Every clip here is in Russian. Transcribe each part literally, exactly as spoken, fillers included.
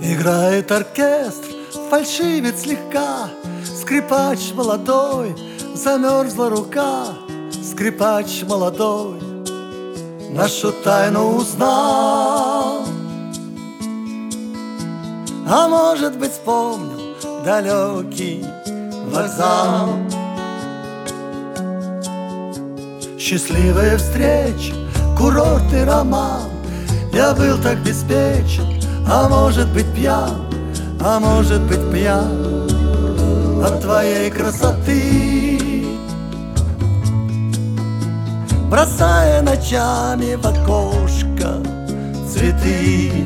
Играет оркестр, фальшивит слегка. Скрипач молодой, замерзла рука. Скрипач молодой нашу тайну узнал. А может быть, вспомнил далекий вокзал. Счастливая встреча, курортный роман. Я был так беспечен, а может быть пьян, а может быть пьян от твоей красоты. Бросая ночами в окошко цветы.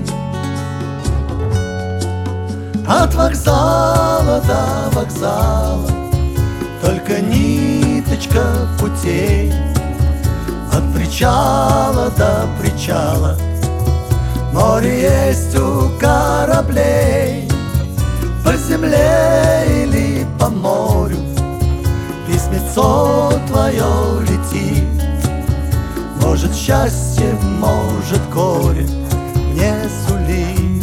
От вокзала до вокзала только ниточка путей. От причала до причала море есть у кораблей. По земле или по морю письмецо твое летит. Может, счастье, может, горе не сулит.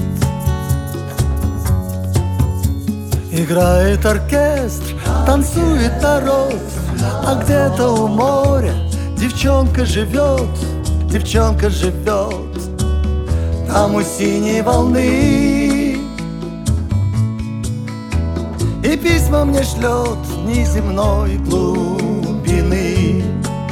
Играет оркестр, танцует народ, а где-то у моря девчонка живет, девчонка живет. Там у синей волны и письма мне шлет неземной глубины.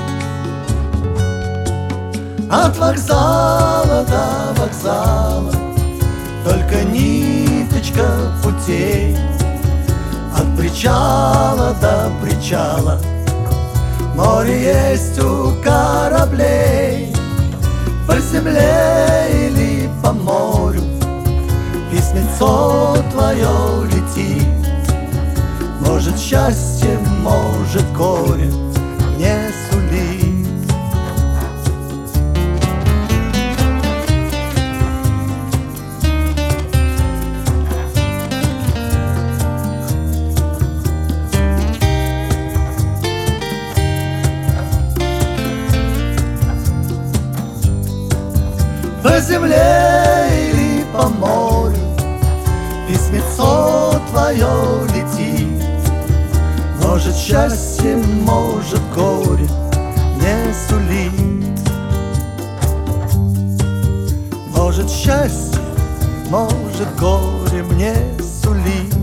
От вокзала до вокзала только ниточка путей. От причала до причала море есть у кораблей. По земле или по морю письмецо твое летит. Может, счастье, может, горе не сулит. По земле или по морю письмецо твое летит. Может, счастье, может, горе не сулит. Может, счастье, может, горе мне сулит.